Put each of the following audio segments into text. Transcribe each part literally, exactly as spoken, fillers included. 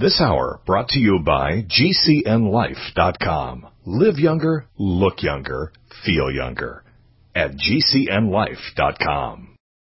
This hour brought to you by G C N life dot com. Live younger, look younger, feel younger at G C N life dot com.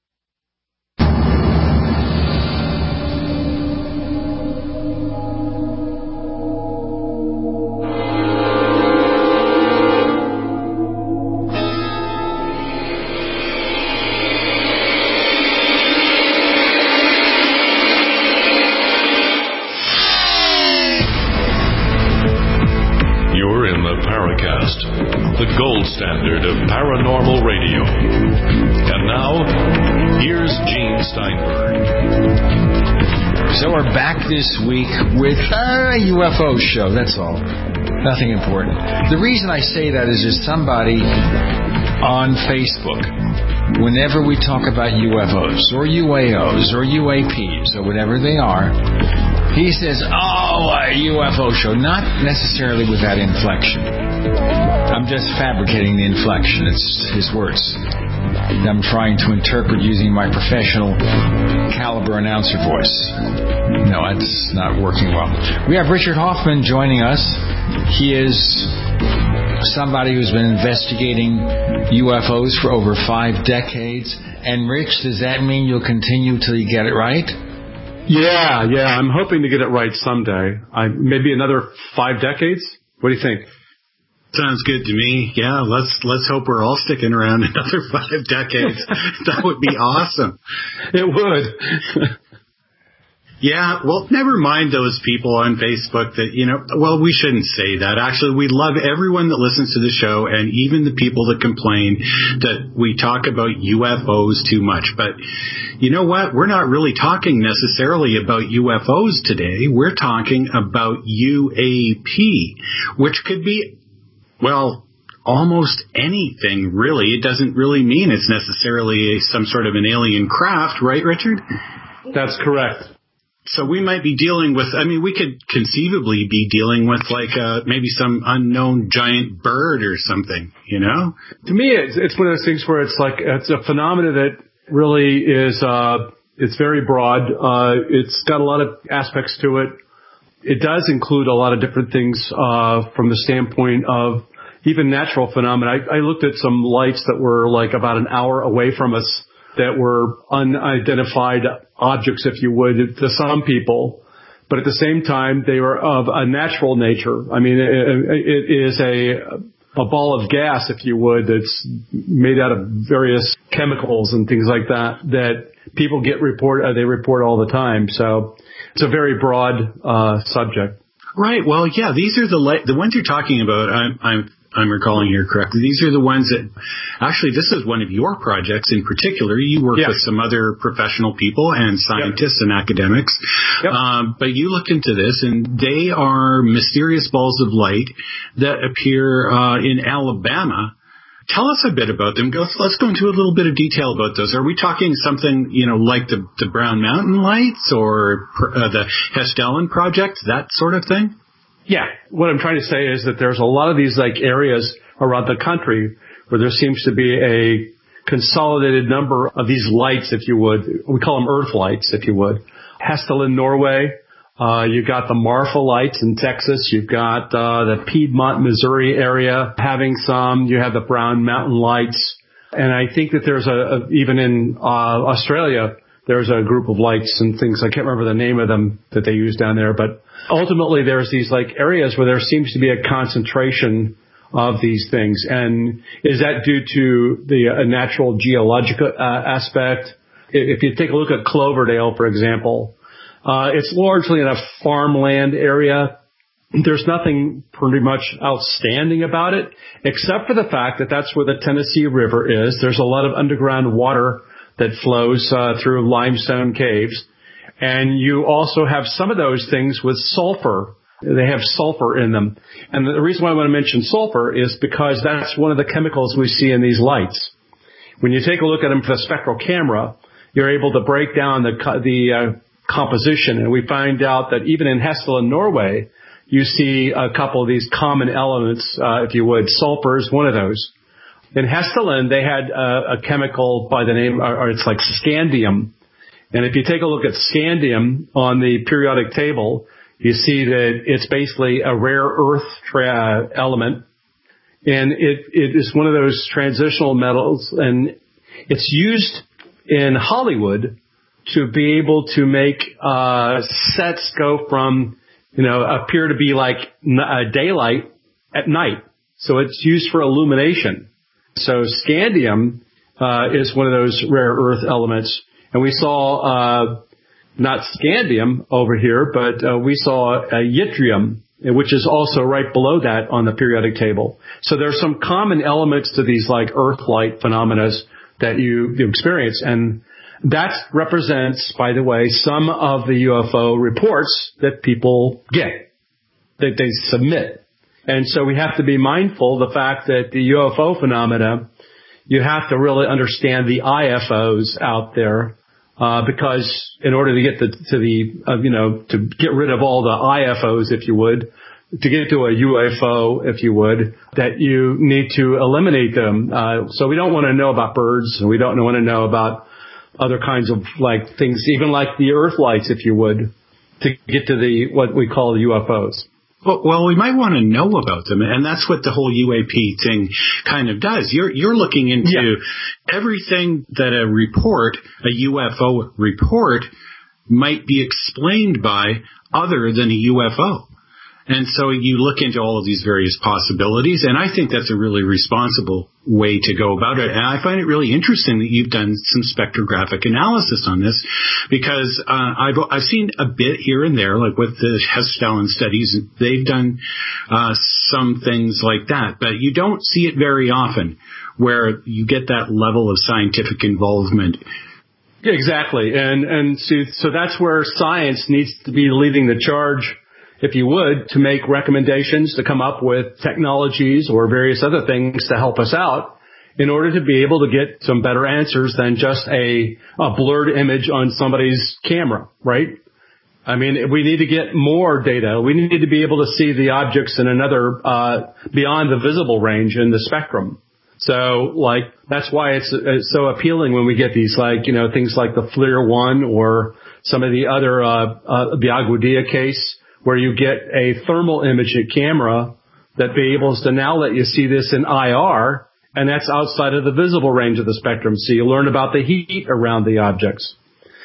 The gold standard of paranormal radio. And now, here's Gene Steinberg. So we're back this week with a U F O show, that's all. Nothing important. The reason I say that is there's somebody on Facebook, whenever we talk about U F Os, or U A Os, or U A Ps, or whatever they are, he says, oh, a U F O show. Not necessarily with that inflection. I'm just fabricating the inflection. It's his words. I'm trying to interpret using my professional caliber announcer voice. No, that's not working well. We have Richard Hoffman joining us. He is somebody who's been investigating U F Os for over five decades. And Rich, does that mean you'll continue till you get it right? Yeah, yeah. I'm hoping to get it right someday. I, maybe another five decades? What do you think? Sounds good to me. Yeah, let's let's hope we're all sticking around another five decades. That would be awesome. It would. Yeah, well, never mind those people on Facebook that, you know, well, we shouldn't say that. Actually, we love everyone that listens to the show and even the people that complain that we talk about U F Os too much. But you know what? We're not really talking necessarily about U F Os today. We're talking about U A P, which could be, well, almost anything, really. It doesn't really mean it's necessarily a, some sort of an alien craft, right, Richard? That's correct. So we might be dealing with, I mean, we could conceivably be dealing with like uh, maybe some unknown giant bird or something, you know? To me, it's, it's one of those things where it's like, it's a phenomena that really is, uh, it's very broad. Uh, it's got a lot of aspects to it. It does include a lot of different things uh, from the standpoint of even natural phenomena. I, I looked at some lights that were like about an hour away from us that were unidentified objects, if you would, to some people. But at the same time, they were of a natural nature. I mean, it, it is a, a ball of gas, if you would, that's made out of various chemicals and things like that, that people get report, uh, they report all the time. So it's a very broad uh, subject. Right. Well, yeah, these are the light, the ones you're talking about. I'm, I'm I'm recalling here correctly. These are the ones that, actually, this is one of your projects in particular. You work yeah. with some other professional people and scientists yep. and academics. Yep. Um, but you looked into this, and they are mysterious balls of light that appear uh, in Alabama. Tell us a bit about them. Let's, let's go into a little bit of detail about those. Are we talking something, you know, like the, the Brown Mountain Lights or uh, the Helstuen Project, that sort of thing? Yeah. What I'm trying to say is that there's a lot of these like areas around the country where there seems to be a consolidated number of these lights, if you would. We call them Earth lights, if you would. Helstuen, Norway. Uh, you've got the Marfa lights in Texas. You've got uh, the Piedmont, Missouri area having some. You have the Brown Mountain Lights. And I think that there's a, a even in uh, Australia, there's a group of lights and things. I can't remember the name of them that they use down there. But ultimately, there's these like areas where there seems to be a concentration of these things. And is that due to the uh, natural geological uh, aspect? If you take a look at Cloverdale, for example, uh, it's largely in a farmland area. There's nothing pretty much outstanding about it, except for the fact that that's where the Tennessee River is. There's a lot of underground water that flows uh, through limestone caves. And you also have some of those things with sulfur. They have sulfur in them. And the reason why I want to mention sulfur is because that's one of the chemicals we see in these lights. When you take a look at them with a spectral camera, you're able to break down the the uh, composition. And we find out that even in Helstuen, Norway, you see a couple of these common elements, uh, if you would. Sulfur is one of those. In Helstuen, they had uh, a chemical by the name, or it's like scandium. And if you take a look at scandium on the periodic table, You see that it's basically a rare earth tra- element, and it, it is one of those transitional metals, and it's used in Hollywood to be able to make uh sets go from, you know, appear to be like uh, daylight at night. So it's used for illumination. So scandium uh is one of those rare earth elements. And we saw uh not scandium over here, but uh, we saw uh, yttrium, which is also right below that on the periodic table. So there's some common elements to these like Earth-like phenomena that you, you experience. And that represents, by the way, some of the U F O reports that people get, that they submit. And so we have to be mindful of the fact that the U F O phenomena, you have to really understand the I F Os out there. Uh, because in order to get the, to the, uh, you know, to get rid of all the I F Os, if you would, to get to a U F O, if you would, that you need to eliminate them. Uh, so we don't want to know about birds, and we don't want to know about other kinds of like things, even like the Earth lights, if you would, to get to the, what we call the U F Os. Well, we might want to know about them, and that's what the whole U A P thing kind of does. You're you're looking into yeah. everything that a report, a U F O report, might be explained by other than a U F O. And so you look into all of these various possibilities, and I think that's a really responsible way to go about it. And I find it really interesting that you've done some spectrographic analysis on this, because uh, I've I've seen a bit here and there, like with the Hessdalen studies, they've done uh, some things like that, but you don't see it very often where you get that level of scientific involvement. Yeah, exactly, and and so, so that's where science needs to be leading the charge, if you would, to make recommendations, to come up with technologies or various other things to help us out in order to be able to get some better answers than just a, a blurred image on somebody's camera, right? I mean, we need to get more data. We need to be able to see the objects in another, uh, beyond the visible range in the spectrum. So, like, that's why it's, it's so appealing when we get these, like, you know, things like the FLIR one or some of the other, uh, uh the Aguadilla case, where you get a thermal imaging camera that be able to now let you see this in I R, and that's outside of the visible range of the spectrum. So you learn about the heat around the objects.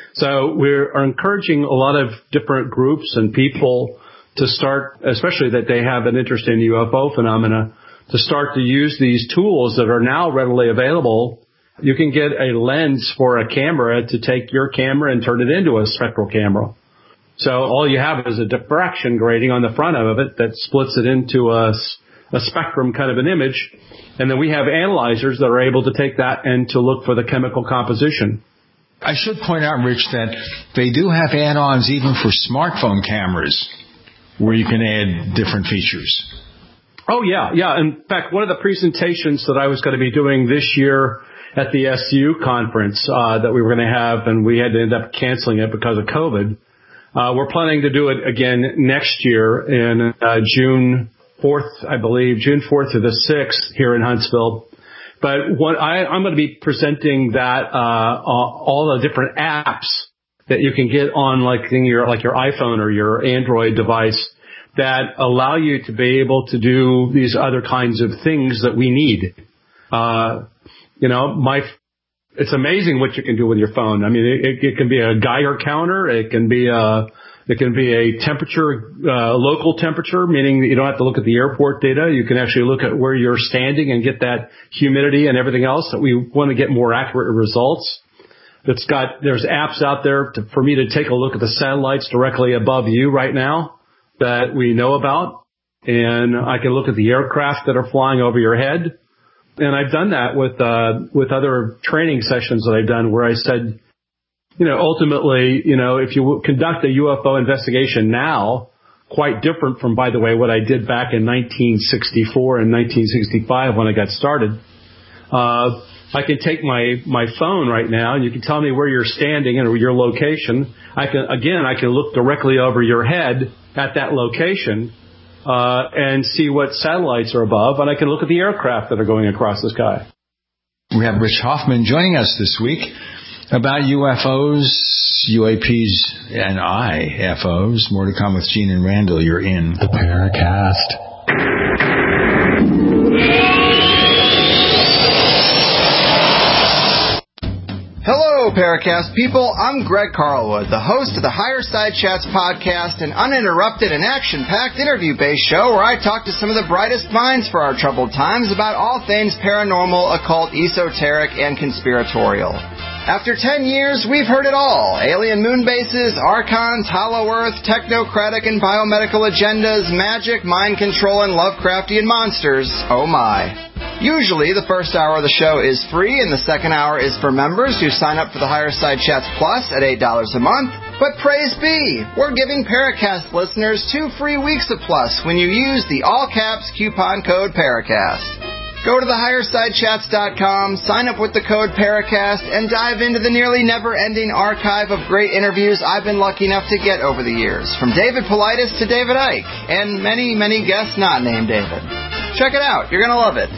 So we're encouraging a lot of different groups and people to start, especially that they have an interest in U F O phenomena, to start to use these tools that are now readily available. You can get a lens for a camera to take your camera and turn it into a spectral camera. So all you have is a diffraction grating on the front of it that splits it into a, a spectrum kind of an image. And then we have analyzers that are able to take that and to look for the chemical composition. I should point out, Rich, that they do have add-ons even for smartphone cameras where you can add different features. Oh, yeah, yeah. In fact, one of the presentations that I was going to be doing this year at the S U conference uh, that we were going to have, and we had to end up canceling it because of COVID, Uh, we're planning to do it again next year in uh, June fourth, I believe, June fourth to the sixth here in Huntsville. But what I, I'm going to be presenting that uh, all the different apps that you can get on like your like your iPhone or your Android device that allow you to be able to do these other kinds of things that we need. Uh, you know, my. It's amazing what you can do with your phone. I mean, it, it can be a Geiger counter. It can be a, it can be a temperature, uh, local temperature, meaning that you don't have to look at the airport data. You can actually look at where you're standing and get that humidity and everything else that we want to get more accurate results. It's got, there's apps out there to, for me to take a look at the satellites directly above you right now that we know about. And I can look at the aircraft that are flying over your head. And I've done that with uh, with other training sessions that I've done where I said, you know, ultimately, you know, if you conduct a U F O investigation now, quite different from, by the way, what I did back in nineteen sixty-four and nineteen sixty-five when I got started, uh, I can take my, my phone right now and you can tell me where you're standing and your location. I can, again, I can look directly over your head at that location. Uh, and see what satellites are above, and I can look at the aircraft that are going across the sky. We have Rich Hoffman joining us this week. about U F Os, U A Ps, and I F Os. More to come with Gene and Randall. You're in the Paracast. Hello, Paracast people. I'm Greg Carlwood, the host of the Higher Side Chats podcast, an uninterrupted and action-packed interview-based show where I talk to some of the brightest minds for our troubled times about all things paranormal, occult, esoteric, and conspiratorial. After ten years, we've heard it all. Alien moon bases, archons, hollow earth, technocratic and biomedical agendas, magic, mind control, and Lovecraftian monsters. Oh my. Usually, the first hour of the show is free, and the second hour is for members who sign up for the Higher Side Chats Plus at eight dollars a month. But praise be, we're giving Paracast listeners two free weeks of Plus when you use the all-caps coupon code Paracast. Go to the higher side chats dot com, sign up with the code Paracast, and dive into the nearly never-ending archive of great interviews I've been lucky enough to get over the years, from David Paulides to David Icke, and many, many guests not named David. Check it out. You're going to love it.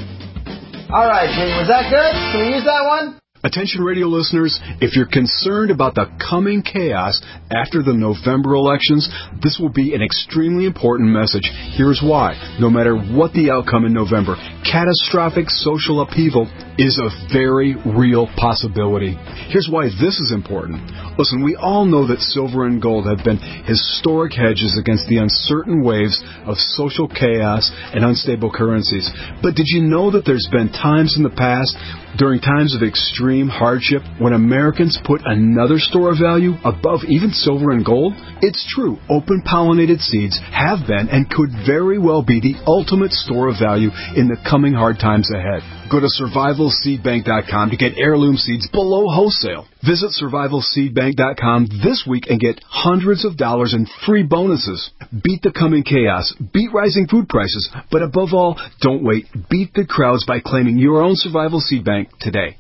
All right, Gene, was that good? Can we use that one? Attention radio listeners, if you're concerned about the coming chaos after the November elections, this will be an extremely important message. Here's why. No matter what the outcome in November, catastrophic social upheaval is a very real possibility. Here's why this is important. Listen, we all know that silver and gold have been historic hedges against the uncertain waves of social chaos and unstable currencies. But did you know that there's been times in the past, during times of extreme hardship, when Americans put another store of value above even silver and gold? It's true, open-pollinated seeds have been and could very well be the ultimate store of value in the coming hard times ahead. Go to survival seed bank dot com to get heirloom seeds below wholesale. Visit survival seed bank dot com this week and get hundreds of dollars in free bonuses. Beat the coming chaos, beat rising food prices, but above all, don't wait. Beat the crowds by claiming your own Survival Seed Bank today.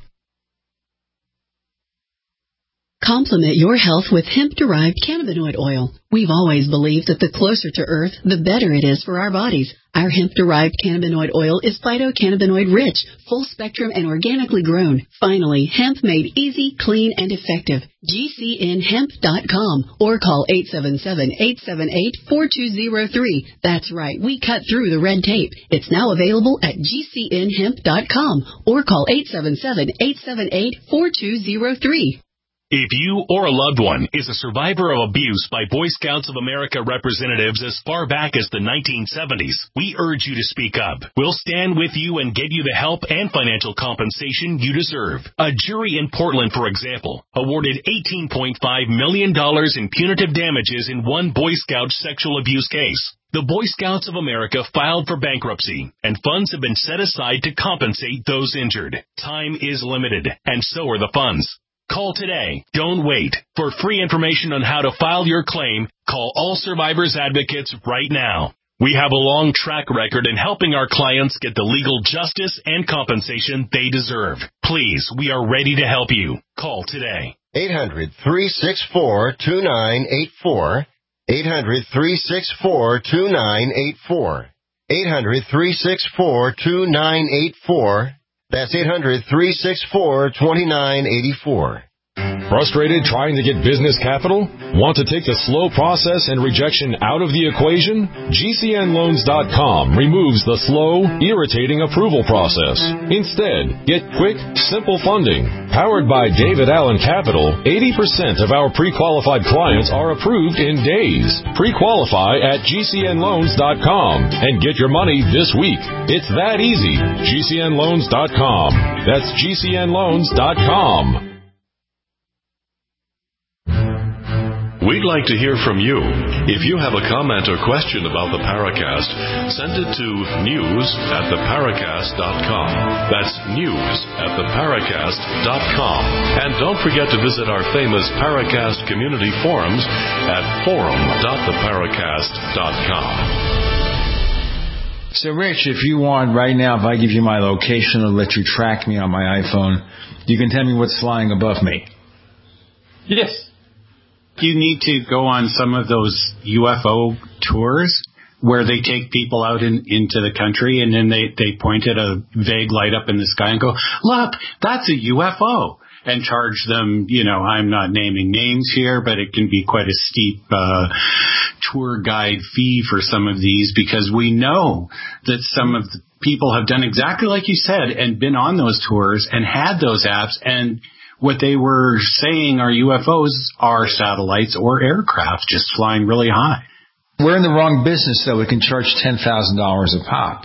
Complement your health with hemp-derived cannabinoid oil. We've always believed that the closer to Earth, the better it is for our bodies. Our hemp-derived cannabinoid oil is phytocannabinoid-rich, full-spectrum, and organically grown. Finally, hemp made easy, clean, and effective. G C N hemp dot com or call eight seven seven, eight seven eight, four two zero three. That's right, we cut through the red tape. It's now available at G C N hemp dot com or call eight seven seven, eight seven eight, four two zero three. If you or a loved one is a survivor of abuse by Boy Scouts of America representatives as far back as the nineteen seventies, we urge you to speak up. We'll stand with you and get you the help and financial compensation you deserve. A jury in Portland, for example, awarded eighteen point five million dollars in punitive damages in one Boy Scout sexual abuse case. The Boy Scouts of America filed for bankruptcy, and funds have been set aside to compensate those injured. Time is limited, and so are the funds. Call today. Don't wait. For free information on how to file your claim, call All Survivors Advocates right now. We have a long track record in helping our clients get the legal justice and compensation they deserve. Please, we are ready to help you. Call today. eight hundred, three six four, two nine eight four. eight hundred, three six four, two nine eight four. eight hundred, three six four, two nine eight four. That's eight hundred, three six four, two nine eight four. Frustrated trying to get business capital? Want to take the slow process and rejection out of the equation? G C N loans dot com removes the slow, irritating approval process. Instead, get quick, simple funding. Powered by David Allen Capital, eighty percent of our pre-qualified clients are approved in days. Pre-qualify at G C N loans dot com and get your money this week. It's that easy. G C N loans dot com. That's G C N loans dot com. We'd like to hear from you. If you have a comment or question about the Paracast, send it to news at the paracast dot com. That's news at the paracast dot com. And don't forget to visit our famous Paracast community forums at forum dot the paracast dot com. So, Rich, if you want right now, if I give you my location or let you track me on my iPhone, you can tell me what's flying above me. Yes. You need to go on some of those U F O tours where they take people out in, into the country and then they, they point at a vague light up in the sky and go, look, that's a U F O. and charge them, you know, I'm not naming names here, but it can be quite a steep uh, tour guide fee for some of these, because we know that some of the people have done exactly like you said and been on those tours and had those apps, and what they were saying are U F Os are satellites or aircraft just flying really high. We're in the wrong business, though. We can charge ten thousand dollars a pop.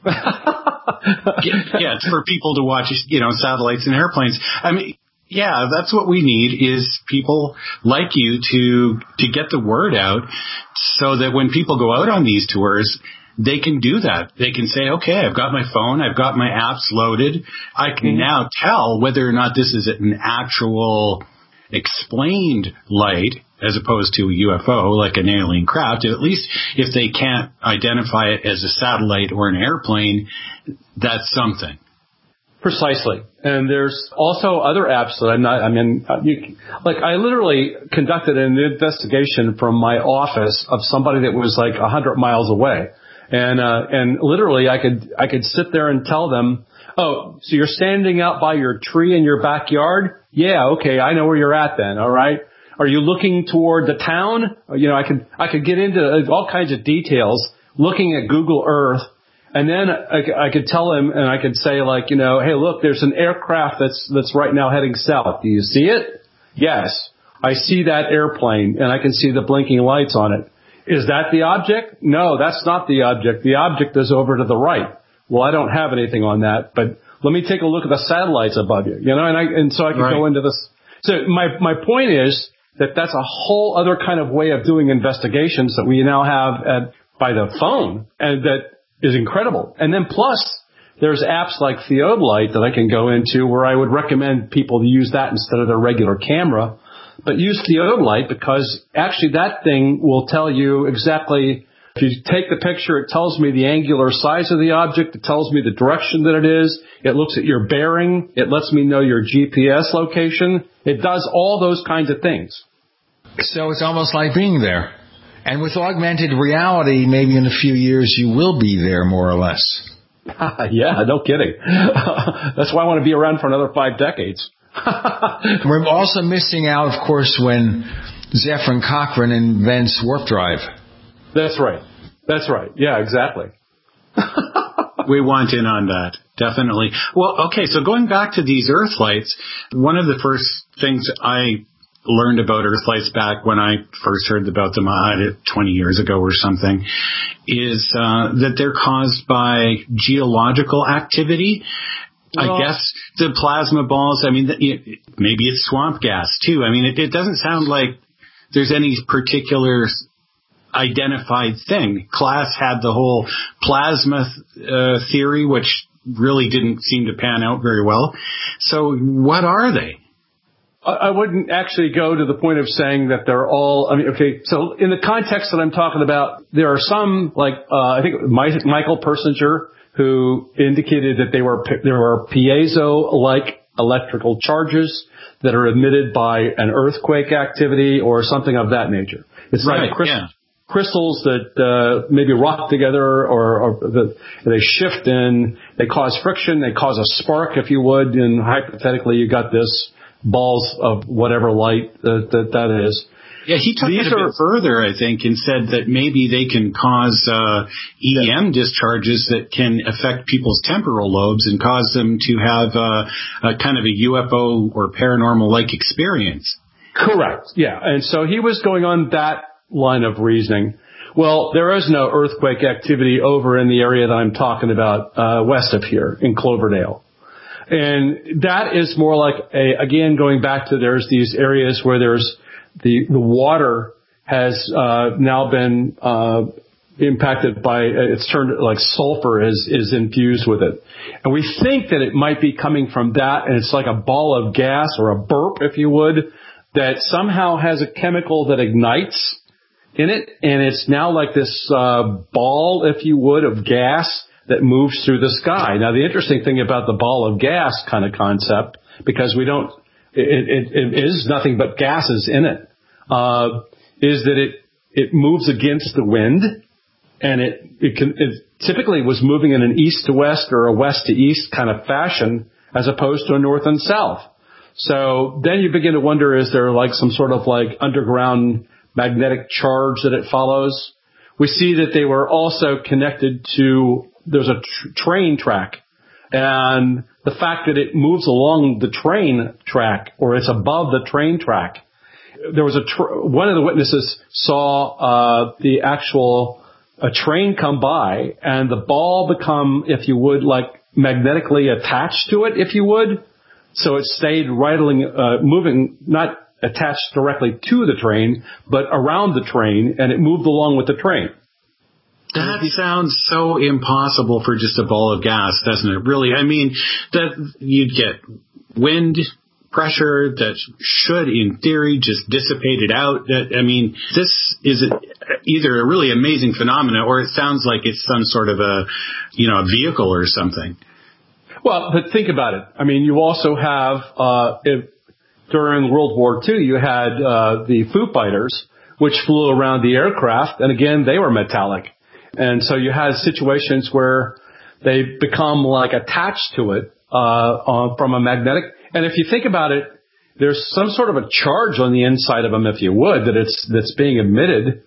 yeah, yeah, it's for people to watch, you know, satellites and airplanes. I mean, yeah, that's what we need, is people like you to to get the word out so that when people go out on these tours, they can do that. They can say, okay, I've got my phone, I've got my apps loaded. I can mm-hmm. now tell whether or not this is an actual explained light as opposed to a U F O, like an alien craft. At least if they can't identify it as a satellite or an airplane, that's something. Precisely. And there's also other apps that I'm not, I mean, you, like I literally conducted an investigation from my office of somebody that was like a hundred miles away. And, uh, and literally I could, I could sit there and tell them, oh, so you're standing out by your tree in your backyard? Yeah. Okay. I know where you're at then. All right. Are you looking toward the town? You know, I could, I could get into all kinds of details looking at Google Earth. And then I, I could tell him, and I could say, like, you know, hey, look, there's an aircraft that's that's right now heading south. Do you see it? Yes. I see that airplane, and I can see the blinking lights on it. Is that the object? No, that's not the object. The object is over to the right. Well, I don't have anything on that, but let me take a look at the satellites above you. You know, and I and so I can right. go into this. So my my point is that that's a whole other kind of way of doing investigations that we now have at by the phone, and that is incredible. And then plus, there's apps like Theodolite that I can go into where I would recommend people to use that instead of their regular camera. But use Theodolite because actually that thing will tell you exactly, if you take the picture, it tells me the angular size of the object. It tells me the direction that it is. It looks at your bearing. It lets me know your G P S location. It does all those kinds of things. So it's almost like being there. And with augmented reality, maybe in a few years, you will be there more or less. Yeah, no kidding. That's why I want to be around for another five decades. We're also missing out, of course, when Zefram Cochrane invents warp drive. That's right. That's right. Yeah, exactly. We want in on that. Definitely. Well, okay, so going back to these Earth lights, one of the first things I learned about Earthlights back when I first heard about them uh, twenty years ago or something, is uh, that they're caused by geological activity. Well, I guess the plasma balls, I mean, maybe it's swamp gas too. I mean, it, it doesn't sound like there's any particular identified thing. Class had the whole plasma uh, theory, which really didn't seem to pan out very well. So what are they? I wouldn't actually go to the point of saying that they're all, I mean, okay, so in the context that I'm talking about, there are some, like, uh, I think Michael Persinger, who indicated that they were, there are piezo-like electrical charges that are emitted by an earthquake activity or something of that nature. It's right, like crystal, yeah. crystals that, uh, maybe rock together or, or the, they shift and they cause friction, they cause a spark, if you would, and hypothetically you got this balls of whatever light that that, that is. Yeah, he took These it a are, bit further, I think, and said that maybe they can cause uh, E M yeah. discharges that can affect people's temporal lobes and cause them to have uh, a kind of a U F O or paranormal-like experience. Correct, yeah. And so he was going on that line of reasoning. Well, there is no earthquake activity over in the area that I'm talking about uh, west of here in Cloverdale. And that is more like a, again, going back to there's these areas where there's the, the water has, uh, now been, uh, impacted by, it's turned like sulfur is, is infused with it. And we think that it might be coming from that, and it's like a ball of gas or a burp, if you would, that somehow has a chemical that ignites in it. And it's now like this, uh, ball, if you would, of gas that moves through the sky. Now, the interesting thing about the ball of gas kind of concept, because we don't, it, it, it is nothing but gases in it, uh, is that it, it moves against the wind, and it, it can, it typically was moving in an east to west or a west to east kind of fashion as opposed to a north and south. So then you begin to wonder, is there like some sort of like underground magnetic charge that it follows? We see that they were also connected to, there's a tr- train track. And the fact that it moves along the train track, or it's above the train track. There was a, tr- one of the witnesses saw, uh, the actual, a train come by and the ball become, if you would, like magnetically attached to it, if you would. So it stayed rattling, uh, moving, not attached directly to the train, but around the train, and it moved along with the train. That sounds so impossible for just a ball of gas, doesn't it? Really, I mean, that you'd get wind pressure that should, in theory, just dissipate it out. That I mean, this is either a really amazing phenomena, or it sounds like it's some sort of a, you know, a vehicle or something. Well, but think about it. I mean, you also have uh, if, during World War Two, you had uh, the Foo Fighters, which flew around the aircraft, and again, they were metallic. And so you had situations where they become like attached to it uh, on, from a magnetic. And if you think about it, there's some sort of a charge on the inside of them, if you would, that it's that's being emitted.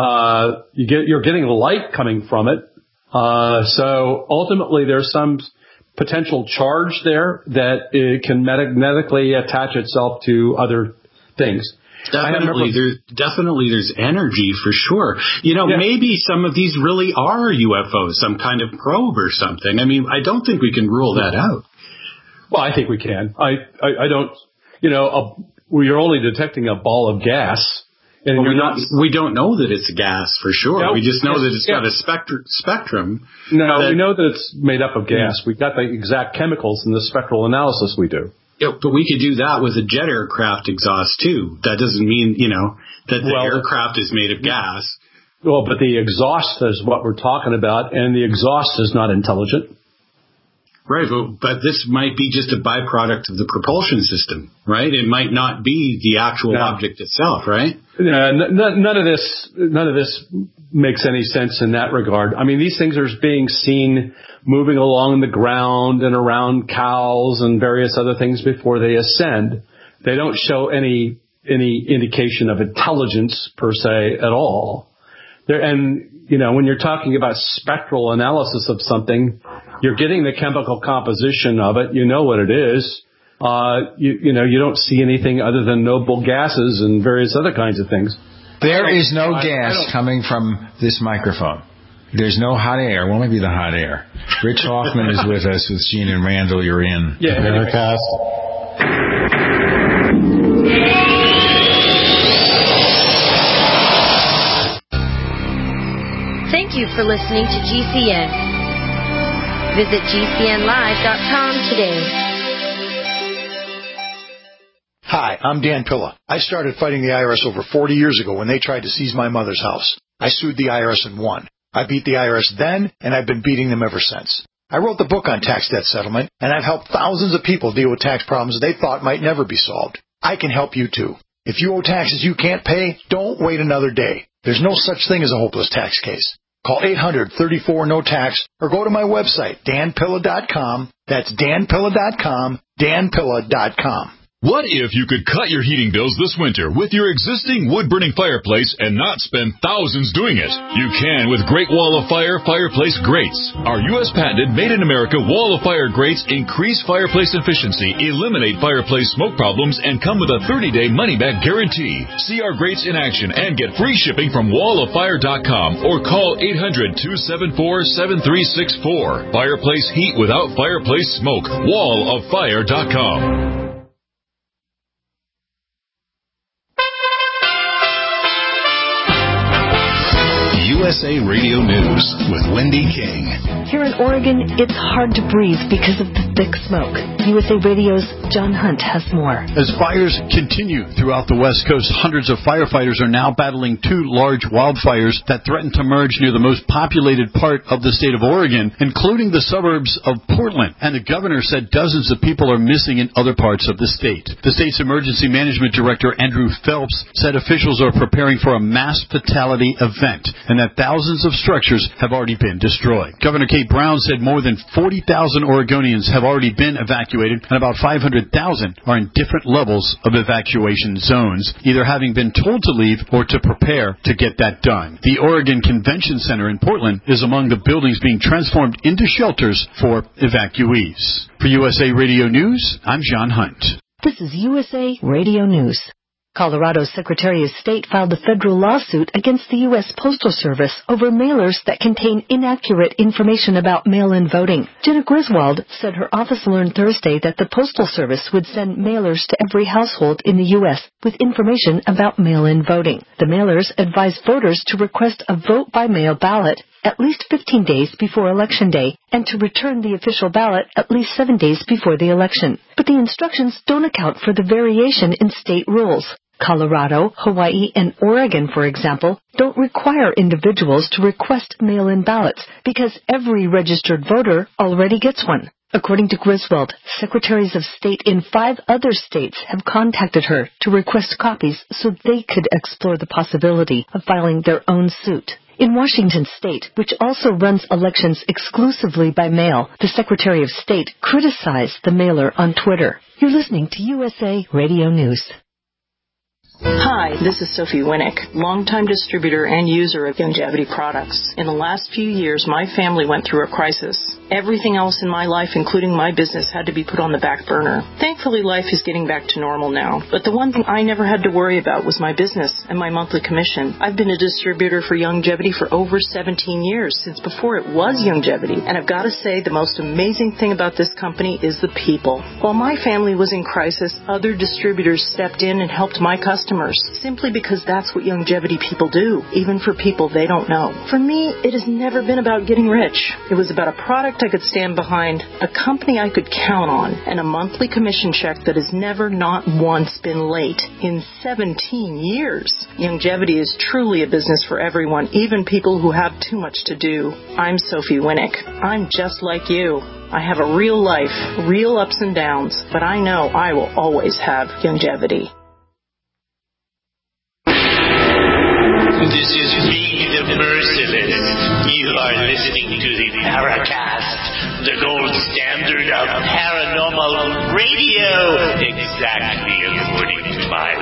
Uh, you get you're getting light coming from it. Uh, so ultimately, there's some potential charge there that it can magnetically attach itself to other things. Definitely, there, definitely there's energy for sure. You know, yeah. Maybe some of these really are U F Os, some kind of probe or something. I mean, I don't think we can rule that out. Well, I think we can. I, I, I don't, you know, a, we're only detecting a ball of gas. And well, you're we, not, don't, we don't know that it's gas for sure. No, we just know that it's yeah. got a spectr- spectrum. No, that, we know that it's made up of gas. Yeah. We've got the exact chemicals in the spectral analysis we do. Yeah, but we could do that with a jet aircraft exhaust, too. That doesn't mean, you know, that the well, aircraft is made of gas. Well, but the exhaust is what we're talking about, and the exhaust is not intelligent. Right, but, but this might be just a byproduct of the propulsion system, right? It might not be the actual no. object itself, right? Uh, n- n- none of this, none of this makes any sense in that regard. I mean, these things are being seen moving along the ground and around cows and various other things before they ascend. They don't show any any indication of intelligence per se at all. There, and you know, when you're talking about spectral analysis of something, you're getting the chemical composition of it. You know what it is. Uh, you, you know, you don't see anything other than noble gases and various other kinds of things. There is no I, gas I coming from this microphone. There's no hot air. Well, maybe the hot air. Rich Hoffman is with us with Gene and Randall. You're in. Yeah, Paracast. Thank you for listening to G C N. Visit G C N live dot com today. Hi, I'm Dan Pilla. I started fighting the I R S over forty years ago when they tried to seize my mother's house. I sued the I R S and won. I beat the I R S then, and I've been beating them ever since. I wrote the book on tax debt settlement, and I've helped thousands of people deal with tax problems they thought might never be solved. I can help you too. If you owe taxes you can't pay, don't wait another day. There's no such thing as a hopeless tax case. Call eight hundred, thirty-four, no tax or go to my website, dan pilla dot com. That's dan pilla dot com, dan pilla dot com. What if you could cut your heating bills this winter with your existing wood-burning fireplace and not spend thousands doing it? You can with Great Wall of Fire Fireplace Grates. Our U S patented made-in-America Wall of Fire grates increase fireplace efficiency, eliminate fireplace smoke problems, and come with a thirty-day money-back guarantee. See our grates in action and get free shipping from wall of fire dot com or call eight hundred, two seven four, seven three six four. Fireplace heat without fireplace smoke. wall of fire dot com. U S A Radio News with Wendy King. Here in Oregon, it's hard to breathe because of the thick smoke. U S A Radio's John Hunt has more. As fires continue throughout the West Coast, hundreds of firefighters are now battling two large wildfires that threaten to merge near the most populated part of the state of Oregon, including the suburbs of Portland. And the governor said dozens of people are missing in other parts of the state. The state's emergency management director, Andrew Phelps, said officials are preparing for a mass fatality event and that that thousands of structures have already been destroyed. Governor Kate Brown said more than forty thousand Oregonians have already been evacuated, and about five hundred thousand are in different levels of evacuation zones, either having been told to leave or to prepare to get that done. The Oregon Convention Center in Portland is among the buildings being transformed into shelters for evacuees. For U S A Radio News, I'm John Hunt. This is U S A Radio News. Colorado's Secretary of State filed a federal lawsuit against the U S Postal Service over mailers that contain inaccurate information about mail-in voting. Jenna Griswold said her office learned Thursday that the Postal Service would send mailers to every household in the U S with information about mail-in voting. The mailers advise voters to request a vote-by-mail ballot at least fifteen days before Election Day, and to return the official ballot at least seven days before the election. But the instructions don't account for the variation in state rules. Colorado, Hawaii, and Oregon, for example, don't require individuals to request mail-in ballots because every registered voter already gets one. According to Griswold, secretaries of state in five other states have contacted her to request copies so they could explore the possibility of filing their own suit. In Washington state, which also runs elections exclusively by mail, the Secretary of State criticized the mailer on Twitter. You're listening to U S A Radio News. Hi, this is Sophie Winnick, longtime distributor and user of Youngevity products. In the last few years, my family went through a crisis. Everything else in my life, including my business, had to be put on the back burner. Thankfully, life is getting back to normal now. But the one thing I never had to worry about was my business and my monthly commission. I've been a distributor for Youngevity for over seventeen years, since before it was Youngevity. And I've got to say, the most amazing thing about this company is the people. While my family was in crisis, other distributors stepped in and helped my customers, simply because that's what Youngevity people do, even for people they don't know. For me, it has never been about getting rich. It was about a product I could stand behind, a company I could count on, and a monthly commission check that has never, not once, been late in seventeen years. Youngevity is truly a business for everyone, even people who have too much to do. I'm Sophie Winnick. I'm just like you. I have a real life, real ups and downs, but I know I will always have Youngevity. This is Big the Merciless. You are listening to the Paracast, the gold standard of paranormal radio, exactly according to my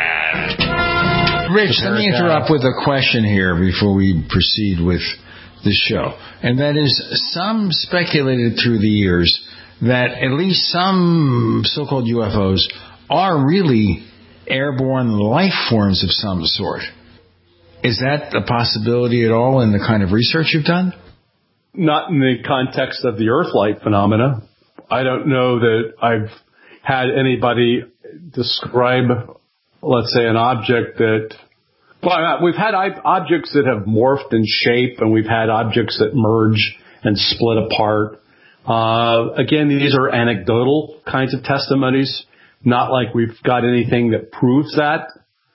plan. Rich, let me interrupt with a question here before we proceed with the show. And that is, some speculated through the years that at least some so-called U F Os are really airborne life forms of some sort. Is that a possibility at all in the kind of research you've done? Not in the context of the Earthlight phenomena. I don't know that I've had anybody describe, let's say, an object that... Well, we've had objects that have morphed in shape, and we've had objects that merge and split apart. Uh, again, these are anecdotal kinds of testimonies, not like we've got anything that proves that.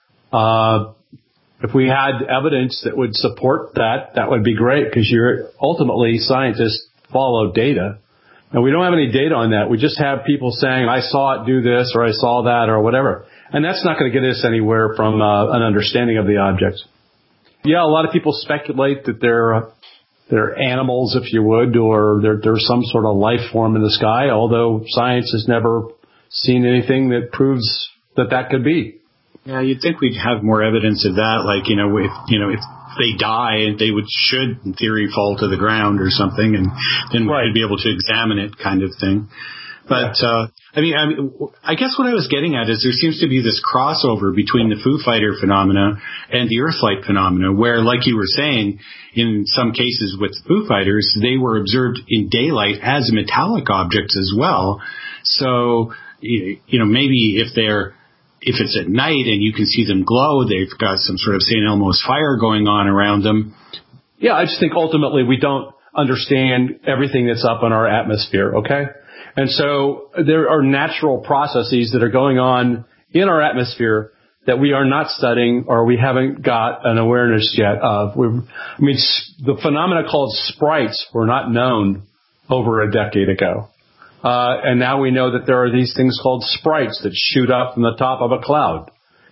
Uh, If we had evidence that would support that, that would be great, because you're ultimately scientists follow data. And we don't have any data on that. We just have people saying, I saw it do this, or I saw that, or whatever. And that's not going to get us anywhere from uh, an understanding of the object. Yeah, a lot of people speculate that they're, they're animals, if you would, or they're, there's some sort of life form in the sky, although science has never seen anything that proves that that could be. Yeah, you'd think we'd have more evidence of that, like, you know, if, you know, if they die, they would, should, in theory, fall to the ground or something, and then right. we'd be able to examine it, kind of thing. But, yeah. uh, I mean, I mean, I guess what I was getting at is there seems to be this crossover between the Foo Fighter phenomena and the Earthlight phenomena, where, like you were saying, in some cases with the Foo Fighters, they were observed in daylight as metallic objects as well. So, you know, maybe if they're, if it's at night and you can see them glow, they've got some sort of Saint Elmo's fire going on around them. Yeah, I just think ultimately we don't understand everything that's up in our atmosphere, okay? And so there are natural processes that are going on in our atmosphere that we are not studying or we haven't got an awareness yet of. We've, I mean, the phenomena called sprites were not known over a decade ago. Uh, and now we know that there are these things called sprites that shoot up from the top of a cloud.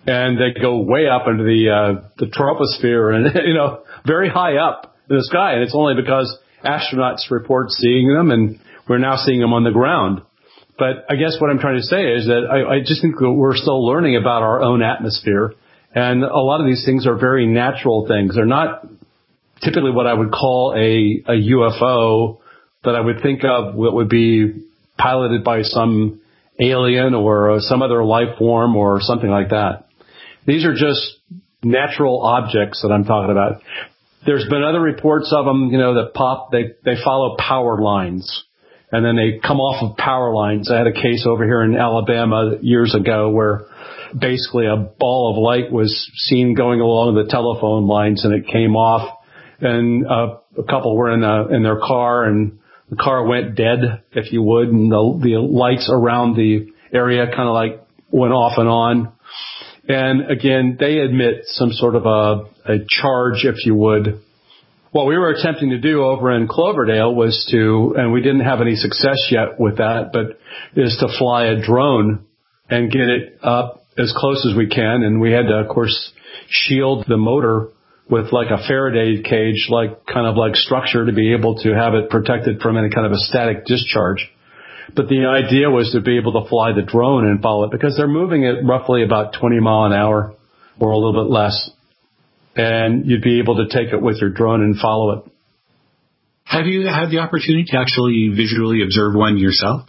and they go way up into the uh, the troposphere and, you know, very high up in the sky. And it's only because astronauts report seeing them, and we're now seeing them on the ground. But I guess what I'm trying to say is that I, I just think that we're still learning about our own atmosphere. And a lot of these things are very natural things. They're not typically what I would call a, a U F O that I would think of what would be piloted by some alien or some other life form or something like that. These are just natural objects that I'm talking about. There's been other reports of them, you know, that pop, they, they follow power lines. And then they come off of power lines. I had a case over here in Alabama years ago where basically a ball of light was seen going along the telephone lines, and it came off. And uh, a couple were in a, in their car, and the car went dead, if you would, and the, the lights around the area kind of like went off and on. And again, they admit some sort of a, a charge, if you would. What we were attempting to do over in Cloverdale was to, and we didn't have any success yet with that, but is to fly a drone and get it up as close as we can. And we had to, of course, shield the motor with like a Faraday cage, like kind of like structure to be able to have it protected from any kind of a static discharge. But the idea was to be able to fly the drone and follow it, because they're moving at roughly about twenty mile an hour or a little bit less. And you'd be able to take it with your drone and follow it. Have you had the opportunity to actually visually observe one yourself?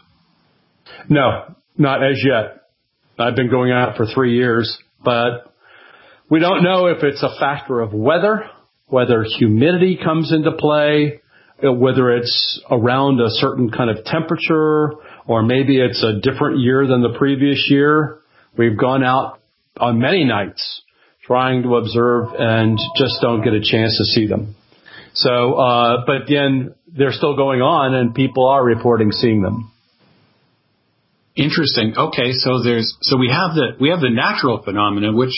No, not as yet. I've been going out for three years, but we don't know if it's a factor of weather, whether humidity comes into play, whether it's around a certain kind of temperature, or maybe it's a different year than the previous year. We've gone out on many nights trying to observe and just don't get a chance to see them. So, uh, but again, they're still going on, and people are reporting seeing them. Interesting. Okay, so there's so we have the we have the natural phenomena, which,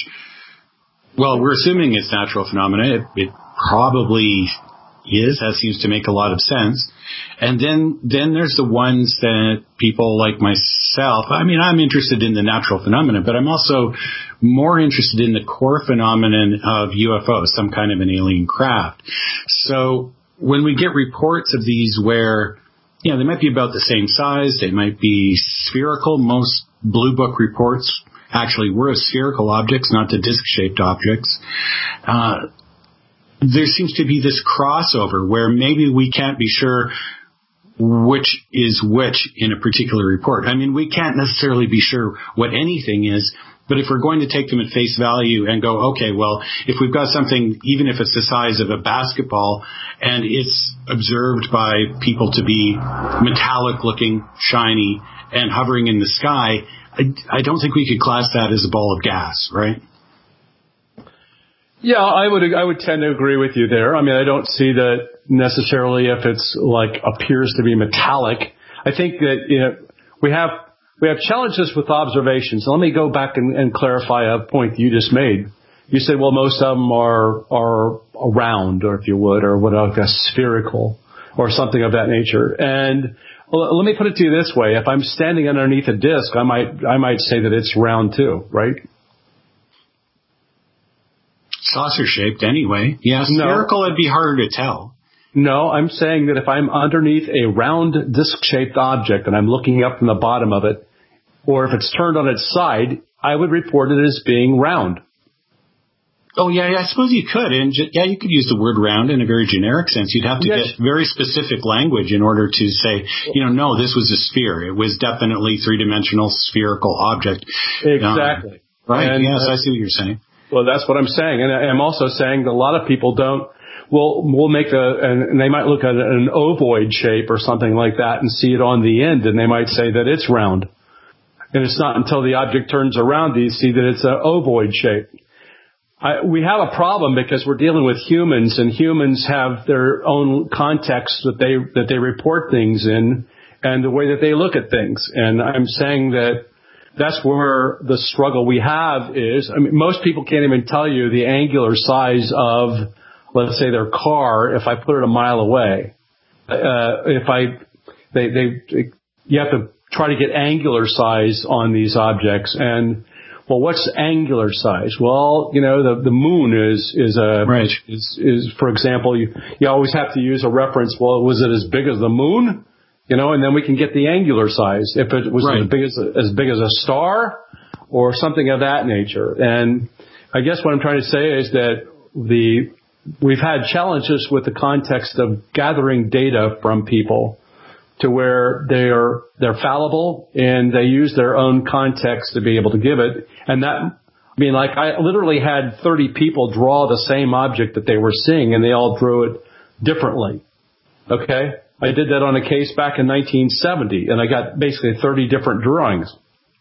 well, we're assuming it's natural phenomena. It, it probably is. That seems to make a lot of sense. And then then there's the ones that people like myself, I mean, I'm interested in the natural phenomena, but I'm also more interested in the core phenomenon of U F Os, some kind of an alien craft. So when we get reports of these where, you know, they might be about the same size, they might be spherical. Most Blue Book reports actually were of spherical objects, not the disc-shaped objects. Uh, there seems to be this crossover where maybe we can't be sure which is which in a particular report. I mean, we can't necessarily be sure what anything is, but if we're going to take them at face value and go, okay, well, if we've got something, even if it's the size of a basketball, and it's observed by people to be metallic looking, shiny, and hovering in the sky, I, I don't think we could class that as a ball of gas, right? Yeah, I would I would tend to agree with you there. I mean, I don't see that necessarily if it's like appears to be metallic. I think that, you know, we have we have challenges with observations. Let me go back and, and clarify a point you just made. You said, well, most of them are are round, or if you would, or what I guess spherical, or something of that nature. And well, let me put it to you this way: if I'm standing underneath a disc, I might I might say that it's round too, right? Saucer-shaped anyway. Yeah, spherical, no. It'd be harder to tell. No, I'm saying that if I'm underneath a round disc-shaped object and I'm looking up from the bottom of it, or if it's turned on its side, I would report it as being round. Oh, yeah, yeah I suppose you could. And ju- yeah, you could use the word round in a very generic sense. You'd have to yes. get very specific language in order to say, you know, no, this was a sphere. It was definitely three-dimensional spherical object. Exactly. Um, right, and, yes, uh, I see what you're saying. Well, that's what I'm saying. And I'm also saying that a lot of people don't, will will make a, and they might look at an ovoid shape or something like that and see it on the end, and they might say that it's round. And it's not until the object turns around do you see that it's an ovoid shape. I, we have a problem because we're dealing with humans, and humans have their own context that they that they report things in and the way that they look at things. And I'm saying that that's where the struggle we have is. I mean, most people can't even tell you the angular size of, let's say, their car if I put it a mile away. Uh, if I, they, they, you have to try to get angular size on these objects. And well, what's angular size? Well, you know, the, the moon is, is a, right. is, is, for example, you, you always have to use a reference. Well, was it as big as the moon? You know, and then we can get the angular size. If it was right. as big as, as big as a star or something of that nature. And I guess what I'm trying to say is that the, we've had challenges with the context of gathering data from people to where they are, they're fallible and they use their own context to be able to give it. And that, I mean, like I literally had thirty people draw the same object that they were seeing and they all drew it differently. Okay? I did that on a case back in nineteen seventy and I got basically thirty different drawings.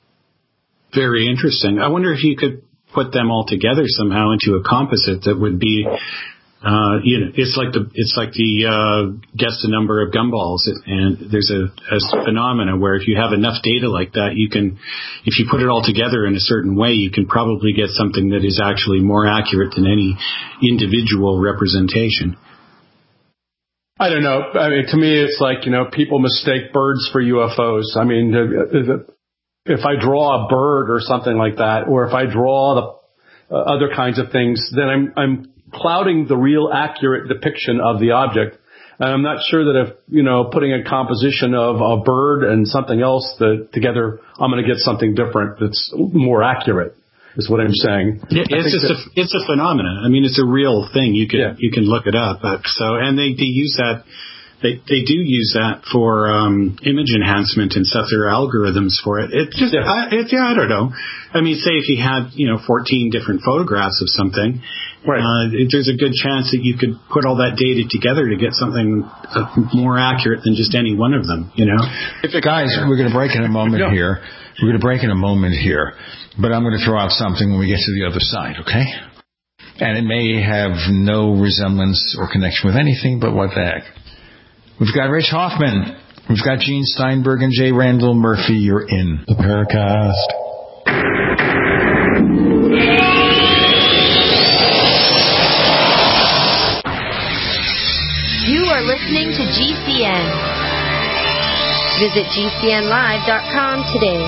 Very interesting. I wonder if you could put them all together somehow into a composite that would be, uh, you know, it's like the, it's like the, uh, guess the number of gumballs. And there's a, a phenomena where if you have enough data like that, you can, if you put it all together in a certain way, you can probably get something that is actually more accurate than any individual representation. I don't know. I mean, to me, it's like, you know, people mistake birds for U F Os. I mean, if I draw a bird or something like that, or if I draw the uh, other kinds of things, then I'm, I'm clouding the real accurate depiction of the object. And I'm not sure that if, you know, putting a composition of a bird and something else that, together, I'm going to get something different that's more accurate, is what I'm saying. Yeah, it's just that, a, it's a phenomenon. I mean, it's a real thing. You can, yeah. you can look it up. But so, and they, they use that. They they do use that for um, image enhancement and stuff. There are algorithms for it. It just, yeah. I, it, yeah, I don't know. I mean, say if you had, you know, fourteen different photographs of something, right. uh, there's a good chance that you could put all that data together to get something uh, more accurate than just any one of them, you know? If it, guys, we're going to break in a moment yeah. here. We're going to break in a moment here, but I'm going to throw out something when we get to the other side, okay? And it may have no resemblance or connection with anything, but what the heck. We've got Rich Hoffman. We've got Gene Steinberg and J. Randall Murphy. You're in the Paracast. You are listening to G C N. Visit G C N live dot com today.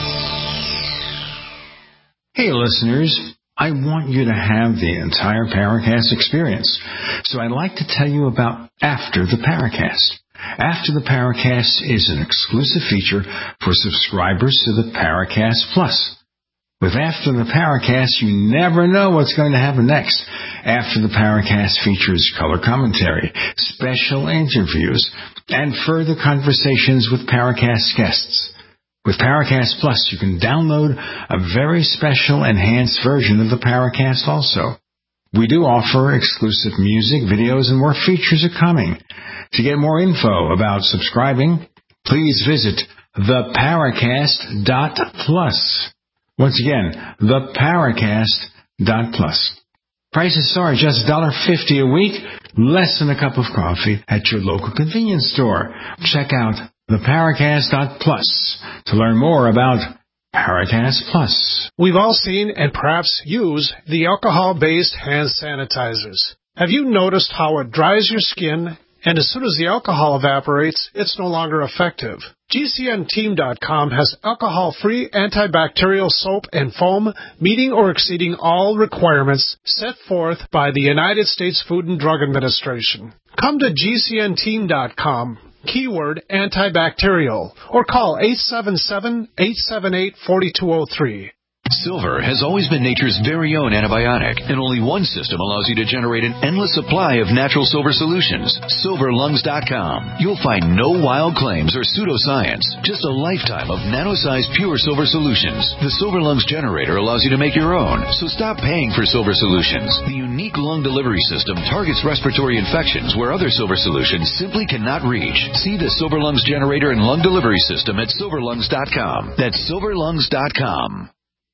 Hey, listeners. I want you to have the entire Paracast experience. So I'd like to tell you about After the Paracast. After the Paracast is an exclusive feature for subscribers to the Paracast Plus. With After the Paracast, you never know what's going to happen next. After the Paracast features color commentary, special interviews, and further conversations with Paracast guests. With Paracast Plus, you can download a very special enhanced version of the Paracast also. We do offer exclusive music, videos, and more features are coming. To get more info about subscribing, please visit the paracast dot plus. Once again, the paracast dot plus. Prices start just one dollar fifty a week, less than a cup of coffee at your local convenience store. Check out the paracast dot plus to learn more about Paracast Plus. We've all seen and perhaps use the alcohol-based hand sanitizers. Have you noticed how it dries your skin, and as soon as the alcohol evaporates, it's no longer effective? G C N team dot com has alcohol-free antibacterial soap and foam meeting or exceeding all requirements set forth by the United States Food and Drug Administration. Come to G C N team dot com. Keyword antibacterial, or call eight seven seven, eight seven eight, four two zero three. Silver has always been nature's very own antibiotic, and only one system allows you to generate an endless supply of natural silver solutions. silver lungs dot com. You'll find no wild claims or pseudoscience, just a lifetime of nano-sized pure silver solutions. The Silver Lungs generator allows you to make your own, so stop paying for silver solutions. The unique lung delivery system targets respiratory infections where other silver solutions simply cannot reach. See the Silver Lungs generator and lung delivery system at silver lungs dot com. That's silver lungs dot com.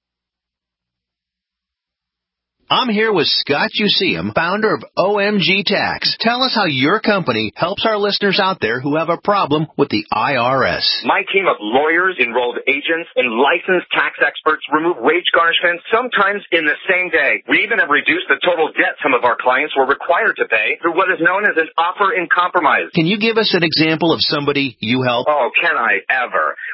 I'm here with Scott Useum, founder of O M G Tax. Tell us how your company helps our listeners out there who have a problem with the I R S. My team of lawyers, enrolled agents, and licensed tax experts remove wage garnishments sometimes in the same day. We even have reduced the total debt some of our clients were required to pay through what is known as an offer in compromise. Can you give us an example of somebody you help? Oh, can I ever?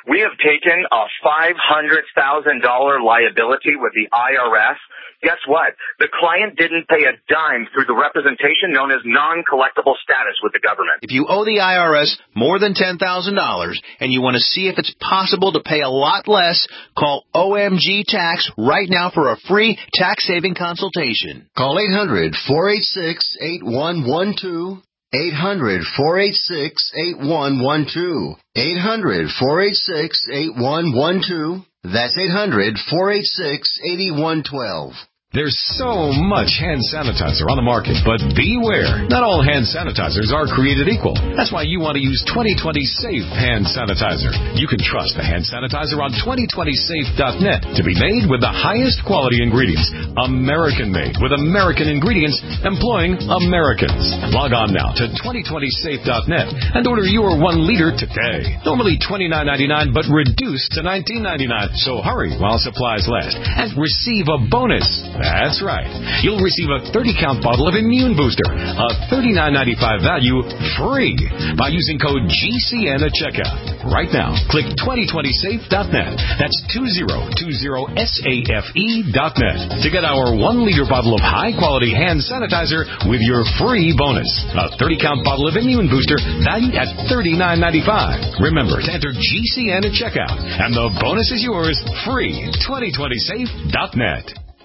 We have taken a five hundred thousand dollars liability with the I R S. Guess what? The client didn't pay a dime through the representation known as non-collectible status with the government. If you owe the I R S more than ten thousand dollars and you want to see if it's possible to pay a lot less, call O M G Tax right now for a free tax-saving consultation. Call eight hundred, four eight six, eight one one two. eight hundred, four eight six, eight one one two. eight hundred, four eight six, eight one one two. That's eight hundred, four eight six, eight one one two. There's so much hand sanitizer on the market, but beware. Not all hand sanitizers are created equal. That's why you want to use twenty twenty Safe Hand Sanitizer. You can trust the hand sanitizer on twenty twenty safe dot net to be made with the highest quality ingredients. American-made with American ingredients employing Americans. Log on now to twenty twenty safe dot net and order your one liter today. Normally twenty-nine ninety-nine, but reduced to nineteen ninety-nine. So hurry while supplies last and receive a bonus. That's right. You'll receive a thirty count bottle of Immune Booster, a thirty-nine ninety-five value, free by using code G C N at checkout. Right now, click twenty twenty safe dot net. That's two zero two zero safe dot net to get our one liter bottle of high-quality hand sanitizer with your free bonus. A thirty count bottle of Immune Booster valued at thirty-nine ninety-five. Remember to enter G C N at checkout, and the bonus is yours free. twenty twenty safe dot net.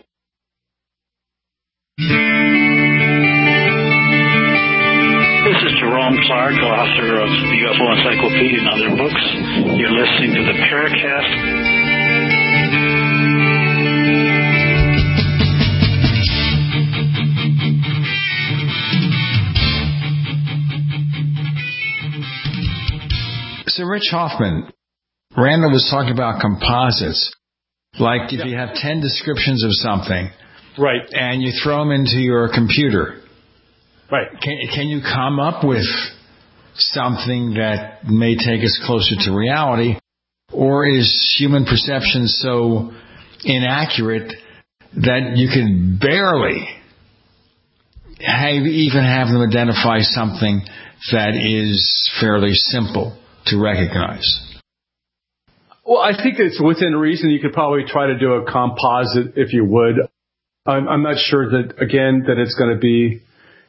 This is Jerome Clark, author of the U F O Encyclopedia and other books. You're listening to the Paracast. So Rich Hoffman, Randall was talking about composites. Like if yeah. you have ten descriptions of something, right, and you throw them into your computer, right, can, can you come up with something that may take us closer to reality, or is human perception so inaccurate that you can barely have, even have them identify something that is fairly simple to recognize? Well, I think it's within reason. You could probably try to do a composite if you would. I'm, I'm not sure that, again, that it's going to be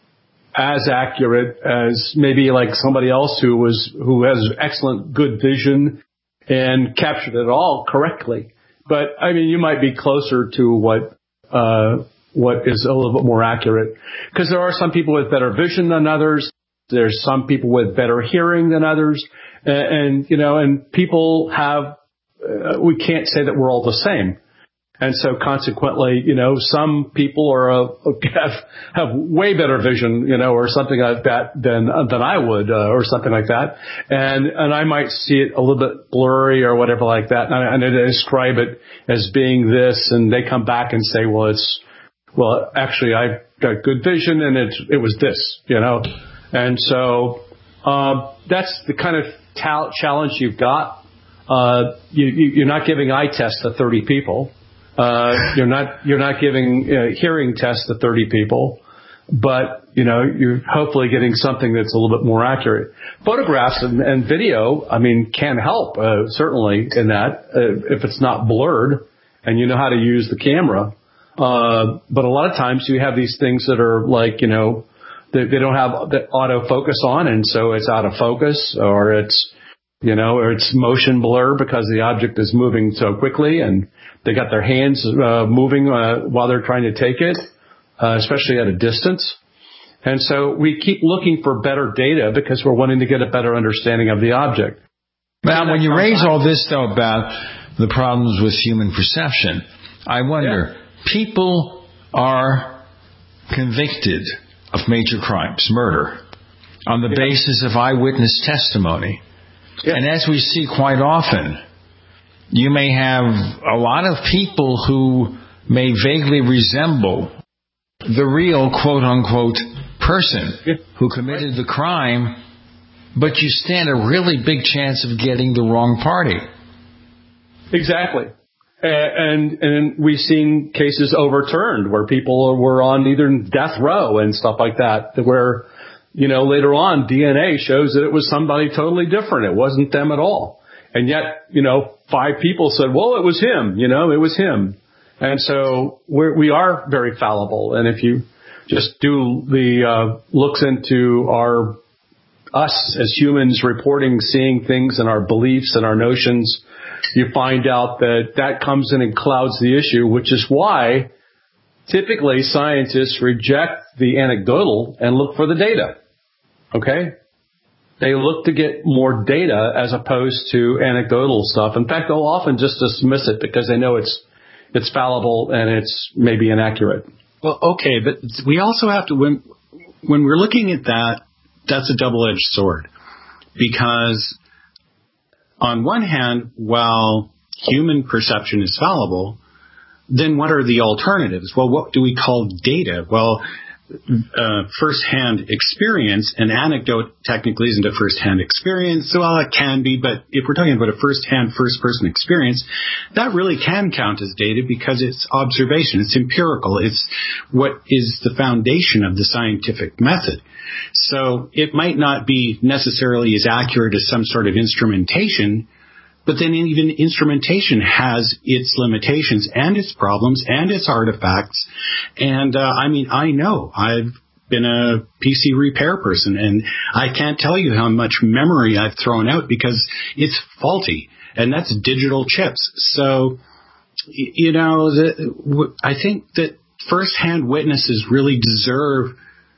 as accurate as maybe like somebody else who was who has excellent, good vision and captured it all correctly. But, I mean, you might be closer to what uh what is a little bit more accurate. Because there are some people with better vision than others. There's some people with better hearing than others. And, and you know, and people have, uh, we can't say that we're all the same. And so consequently, you know, some people are, uh, have, have way better vision, you know, or something like that than, than I would, uh, or something like that. And, and I might see it a little bit blurry or whatever like that. And I, and I describe it as being this, and they come back and say, well, it's, well, actually I've got good vision and it's, it was this, you know. And so, um, that's the kind of ta- challenge you've got. Uh, you, you, you're not giving eye tests to thirty people. Uh, you're not, you're not giving uh, hearing tests to thirty people, but, you know, you're hopefully getting something that's a little bit more accurate. Photographs and, and video, I mean, can help, uh, certainly in that, uh, if it's not blurred and you know how to use the camera. Uh, but a lot of times you have these things that are like, you know, they, they don't have the autofocus on, and so it's out of focus, or it's, you know, or it's motion blur because the object is moving so quickly and they got their hands uh, moving uh, while they're trying to take it, uh, especially at a distance. And so we keep looking for better data because we're wanting to get a better understanding of the object. Now, when you raise all this, though, about the problems with human perception, I wonder, yeah. people are convicted of major crimes, murder, on the yeah. basis of eyewitness testimony. Yeah. And as we see quite often, you may have a lot of people who may vaguely resemble the real quote-unquote person yeah. who committed the crime, but you stand a really big chance of getting the wrong party. Exactly. And and we've seen cases overturned where people were on either death row and stuff like that, where, you know, later on D N A shows that it was somebody totally different. It wasn't them at all. And yet, you know, five people said, well, it was him, you know, it was him. And so we're, we are very fallible. And if you just do the uh, looks into our us as humans reporting, seeing things and our beliefs and our notions, you find out that that comes in and clouds the issue, which is why typically scientists reject the anecdotal and look for the data. Okay? They look to get more data as opposed to anecdotal stuff. In fact, they'll often just dismiss it because they know it's it's fallible and it's maybe inaccurate. Well, okay, but we also have to, when when we're looking at that, that's a double-edged sword. Because on one hand, while human perception is fallible, then what are the alternatives? Well, what do we call data? Well, uh, first-hand experience, an anecdote technically isn't a first-hand experience. So, well, it can be, but if we're talking about a first-hand, first-person experience, that really can count as data because it's observation. It's empirical. It's what is the foundation of the scientific method. So it might not be necessarily as accurate as some sort of instrumentation, but then even instrumentation has its limitations and its problems and its artifacts. And, uh, I mean, I know I've been a P C repair person, and I can't tell you how much memory I've thrown out because it's faulty, and that's digital chips. So, you know, the, I think that first-hand witnesses really deserve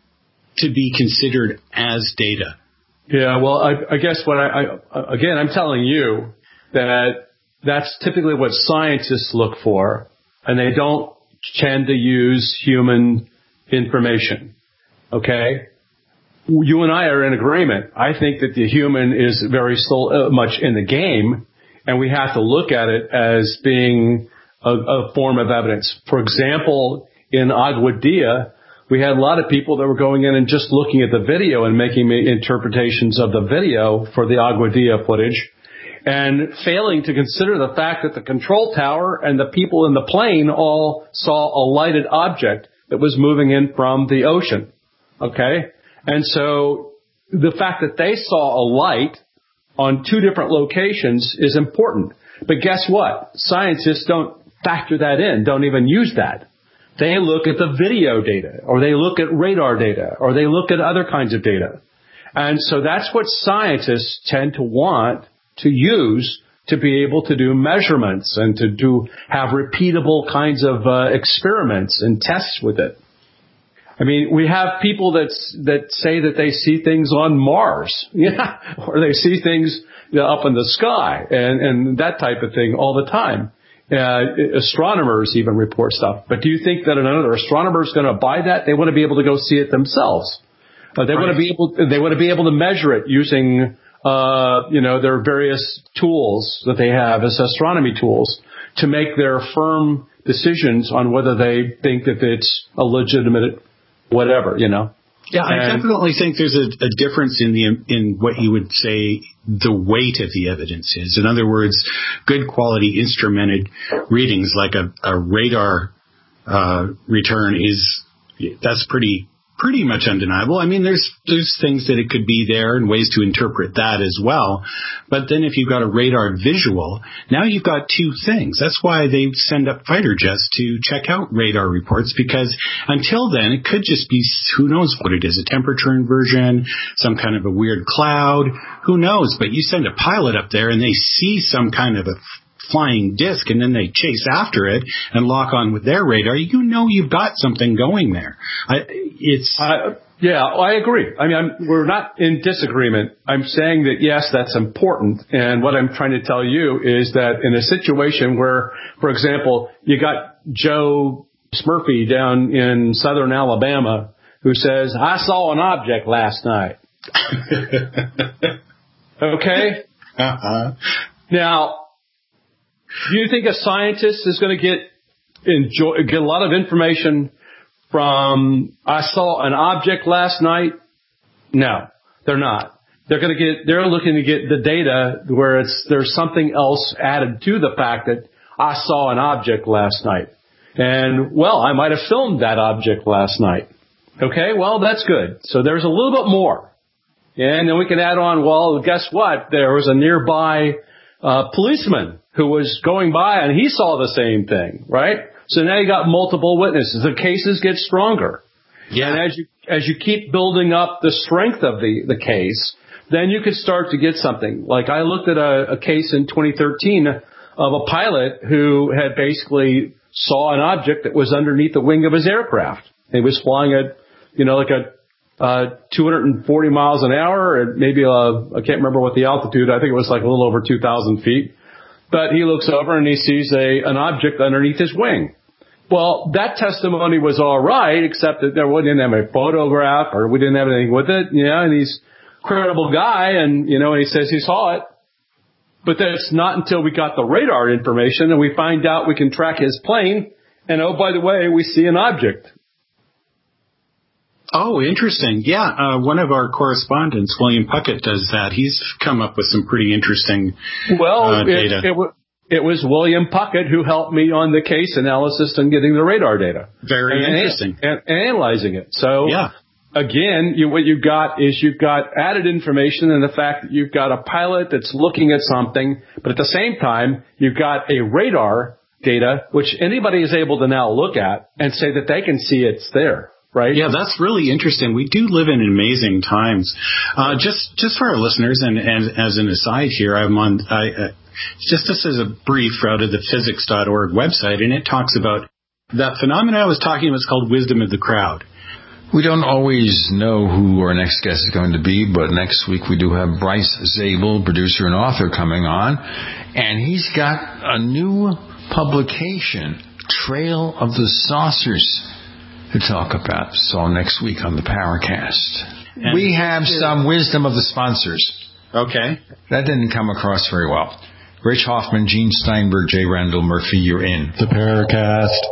to be considered as data. Yeah, well, I, I guess what I, I, again, I'm telling you that that's typically what scientists look for, and they don't tend to use human information. Okay? You and I are in agreement. I think that the human is very still uh, much in the game, and we have to look at it as being a, a form of evidence. For example, in Agua Dia, we had a lot of people that were going in and just looking at the video and making interpretations of the video for the Agua Dia footage, and failing to consider the fact that the control tower and the people in the plane all saw a lighted object that was moving in from the ocean. Okay? And so the fact that they saw a light on two different locations is important. But guess what? Scientists don't factor that in, don't even use that. They look at the video data, or they look at radar data, or they look at other kinds of data. And so that's what scientists tend to want to use to be able to do measurements and to do have repeatable kinds of uh, experiments and tests with it. I mean, we have people that that say that they see things on Mars, yeah, or they see things you know, up in the sky and, and that type of thing all the time. Uh, astronomers even report stuff. But do you think that another astronomer is going to buy that? They want to be able to go see it themselves. Uh, they right. want to be able. They want to be able to measure it using, uh, you know, their various tools that they have as astronomy tools to make their firm decisions on whether they think that it's a legitimate whatever, you know. Yeah, I and, definitely think there's a, a difference in the in what you would say the weight of the evidence is. In other words, good quality instrumented readings like a, a radar uh, return is that's pretty pretty much undeniable. I mean, there's there's things that it could be there and ways to interpret that as well. But then if you've got a radar visual, now you've got two things. That's why they send up fighter jets to check out radar reports, because until then, it could just be, who knows what it is, a temperature inversion, some kind of a weird cloud, who knows? But you send a pilot up there and they see some kind of a flying disc, and then they chase after it and lock on with their radar, you know you've got something going there. I, it's uh, yeah, I agree. I mean, I'm, we're not in disagreement. I'm saying that, yes, that's important. And what I'm trying to tell you is that in a situation where, for example, you got Joe Smurfy down in southern Alabama who says, I saw an object last night. Okay? Uh-huh. Now, do you think a scientist is going to get enjoy, get a lot of information from, I saw an object last night? No, they're not. They're going to get, they're looking to get the data where it's, there's something else added to the fact that I saw an object last night. And, well, I might have filmed that object last night. Okay, well, that's good. So there's a little bit more. And then we can add on, well, guess what? There was a nearby uh, policeman who was going by and he saw the same thing, right? So now you got multiple witnesses. The cases get stronger. Yeah. And as you, as you keep building up the strength of the, the case, then you could start to get something. Like I looked at a, a case in twenty thirteen of a pilot who had basically saw an object that was underneath the wing of his aircraft. He was flying at, you know, like a, uh, two hundred forty miles an hour, and maybe, uh, I can't remember what the altitude, I think it was like a little over two thousand feet. But he looks over and he sees a, an object underneath his wing. Well, that testimony was all right, except that there we didn't have a photograph or we didn't have anything with it, you know, and he's a credible guy and, you know, and he says he saw it. But that's not until we got the radar information and we find out we can track his plane. And oh, by the way, we see an object. Oh, interesting. Yeah, uh, one of our correspondents, William Puckett, does that. He's come up with some pretty interesting well, uh, data. It, it, w- it was William Puckett who helped me on the case analysis and getting the radar data. Very and, interesting. And, and analyzing it. So, yeah. Again, you, what you've got is you've got added information and the fact that you've got a pilot that's looking at something, but at the same time, you've got a radar data, which anybody is able to now look at and say that they can see it's there, right? Yeah, that's really interesting. We do live in amazing times. Uh, just, just for our listeners, and, and as an aside here, I'm on, I, uh, just this is a brief out of the physics dot org website, and it talks about that phenomenon I was talking about. It's called wisdom of the crowd. We don't always know who our next guest is going to be, but next week we do have Bryce Zabel, producer and author, coming on, and he's got a new publication, Trail of the Saucers, to talk about. So next week on the Paracast. And we have some wisdom of the sponsors. Okay. That didn't come across very well. Rich Hoffman, Gene Steinberg, J. Randall Murphy, you're in the Paracast.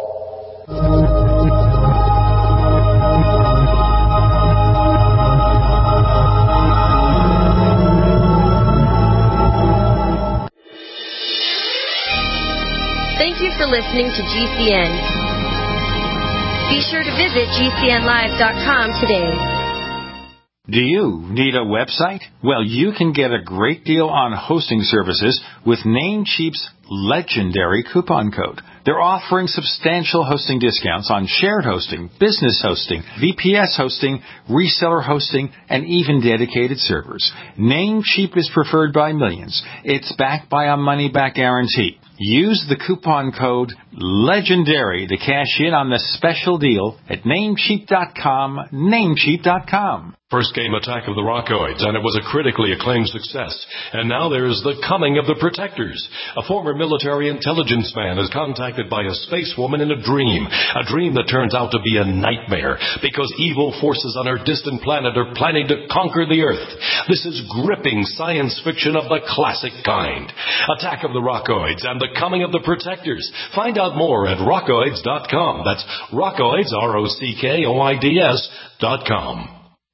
Thank you for listening to G C N. Be sure to visit G C N live dot com today. Do you need a website? Well, you can get a great deal on hosting services with Namecheap's legendary coupon code. They're offering substantial hosting discounts on shared hosting, business hosting, V P S hosting, reseller hosting, and even dedicated servers. Namecheap is preferred by millions. It's backed by a money-back guarantee. Use the coupon code LEGENDARY to cash in on the special deal at Namecheap dot com, Namecheap dot com. First came Attack of the Rockoids, and it was a critically acclaimed success. And now there's The Coming of the Protectors. A former military intelligence man is contacted by a space woman in a dream. A dream that turns out to be a nightmare, because evil forces on her distant planet are planning to conquer the Earth. This is gripping science fiction of the classic kind. Attack of the Rockoids and The Coming of the Protectors. Find out more at rockoids dot com. That's Rockoids, R O C K O I D S dot com.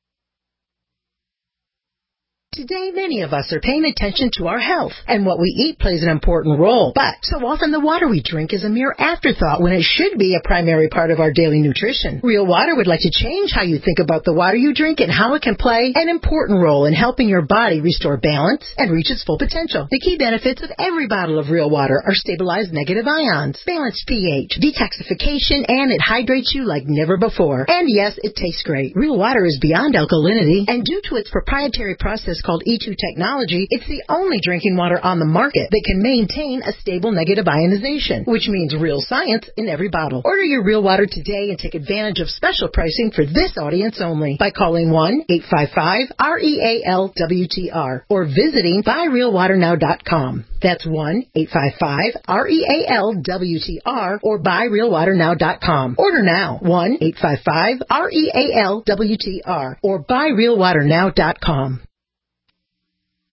Today, many of us are paying attention to our health, and what we eat plays an important role. But so often the water we drink is a mere afterthought when it should be a primary part of our daily nutrition. Real Water would like to change how you think about the water you drink and how it can play an important role in helping your body restore balance and reach its full potential. The key benefits of every bottle of Real Water are stabilized negative ions, balanced pH, detoxification, and it hydrates you like never before. And yes, it tastes great. Real Water is beyond alkalinity, and due to its proprietary process called E two technology, it's the only drinking water on the market that can maintain a stable negative ionization, which means real science in every bottle. Order your Real Water today and take advantage of special pricing for this audience only by calling one eight five five R E A L W T R or visiting buy real water now dot com. That's one eight five five R E A L W T R or buy real water now dot com. Order now, one eight five five R E A L W T R or buy real water now dot com.